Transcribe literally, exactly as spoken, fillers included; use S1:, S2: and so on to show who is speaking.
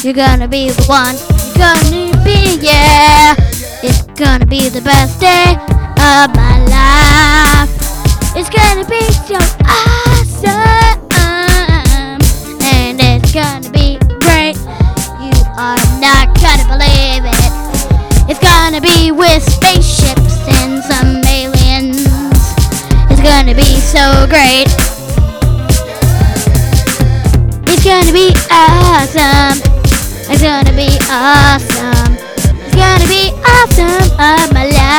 S1: You're gonna be the one. You're gonna be, yeah. It's gonna be the best day of my life. It's gonna be so awesome. And it's gonna be great. You are not gonna believe it. It's gonna be with spaceships and some aliens. It's gonna be so great. It's gonna be awesome. It's gonna be awesome. It's gonna be awesome of my life.